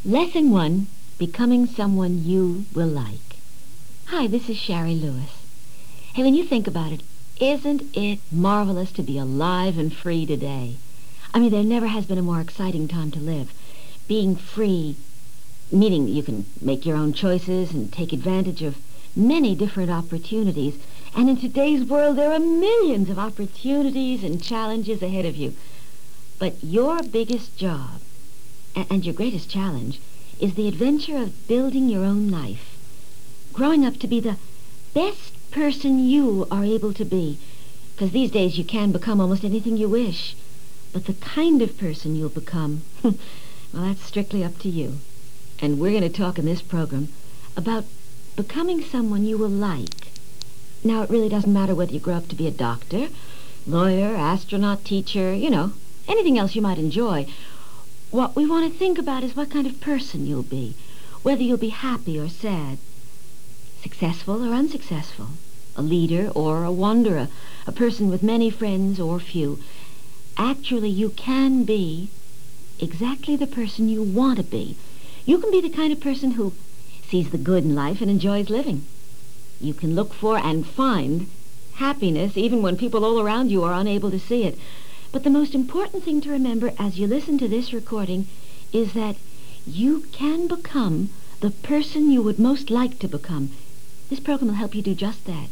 Lesson 1, Becoming Someone You Will Like. Hi, this is Shari Lewis. Hey, when you think about it, isn't it marvelous to be alive and free today? I mean, there never has been a more exciting time to live. Being free, meaning you can make your own choices and take advantage of many different opportunities. And in today's world, there are millions of opportunities and challenges ahead of you. But your biggest job and your greatest challenge is the adventure of building your own life, growing up to be the best person you are able to be, because these days you can become almost anything you wish, but the kind of person you'll become, well, that's strictly up to you. And we're going to talk in this program about becoming someone you will like. Now, it really doesn't matter whether you grow up to be a doctor, lawyer, astronaut, teacher, anything else you might enjoy. What we want to think about is what kind of person you'll be, whether you'll be happy or sad, successful or unsuccessful, a leader or a wanderer, a person with many friends or few. Actually, you can be exactly the person you want to be. You can be the kind of person who sees the good in life and enjoys living. You can look for and find happiness even when people all around you are unable to see it. But the most important thing to remember as you listen to this recording is that you can become the person you would most like to become. This program will help you do just that.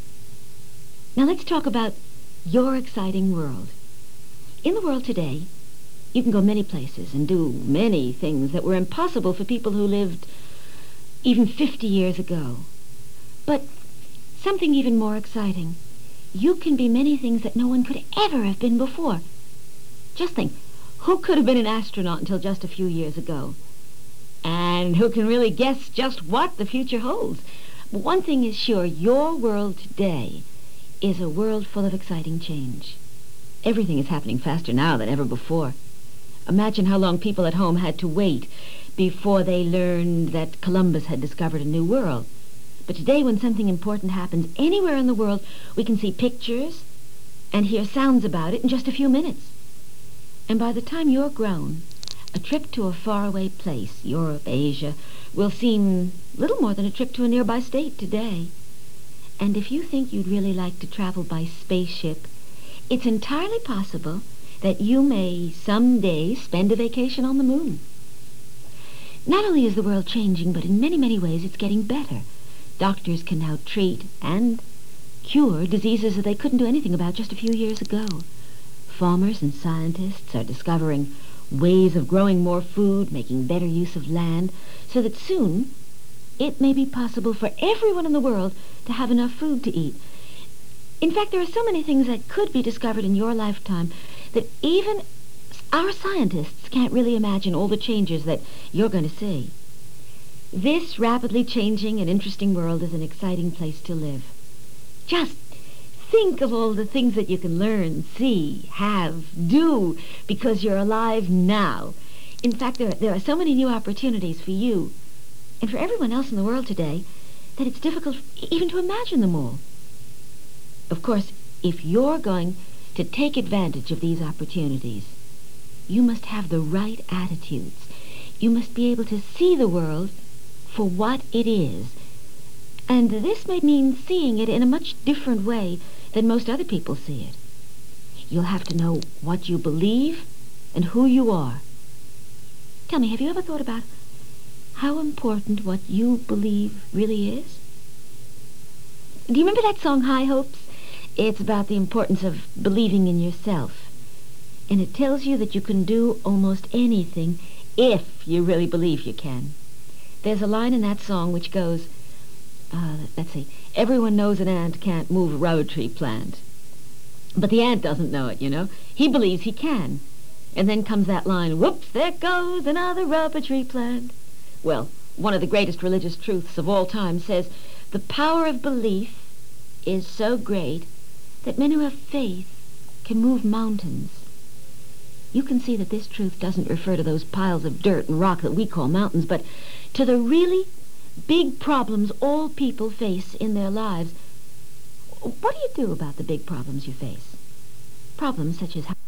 Now let's talk about your exciting world. In the world today, you can go many places and do many things that were impossible for people who lived even 50 years ago. But something even more exciting, you can be many things that no one could ever have been before. Just think, who could have been an astronaut until just a few years ago? And who can really guess just what the future holds? But one thing is sure, your world today is a world full of exciting change. Everything is happening faster now than ever before. Imagine how long people at home had to wait before they learned that Columbus had discovered a new world. But today, when something important happens anywhere in the world, we can see pictures and hear sounds about it in just a few minutes. And by the time you're grown, a trip to a faraway place, Europe, Asia, will seem little more than a trip to a nearby state today. And if you think you'd really like to travel by spaceship, it's entirely possible that you may someday spend a vacation on the moon. Not only is the world changing, but in many, many ways it's getting better. Doctors can now treat and cure diseases that they couldn't do anything about just a few years ago. Farmers and scientists are discovering ways of growing more food, making better use of land, so that soon it may be possible for everyone in the world to have enough food to eat. In fact, there are so many things that could be discovered in your lifetime that even our scientists can't really imagine all the changes that you're going to see. This rapidly changing and interesting world is an exciting place to live. Just think of all the things that you can learn, see, have, do, because you're alive now. In fact, there are so many new opportunities for you and for everyone else in the world today that it's difficult even to imagine them all. Of course, if you're going to take advantage of these opportunities, you must have the right attitudes. You must be able to see the world for what it is. And this may mean seeing it in a much different way than most other people see it. You'll have to know what you believe and who you are. Tell me, have you ever thought about how important what you believe really is? Do you remember that song, High Hopes? It's about the importance of believing in yourself. And it tells you that you can do almost anything if you really believe you can. There's a line in that song which goes, let's see, everyone knows an ant can't move a rubber tree plant. But the ant doesn't know it, He believes he can. And then comes that line, whoops, there goes another rubber tree plant. Well, one of the greatest religious truths of all time says, the power of belief is so great that men who have faith can move mountains. You can see that this truth doesn't refer to those piles of dirt and rock that we call mountains, but to the really big problems all people face in their lives. What do you do about the big problems you face? Problems such as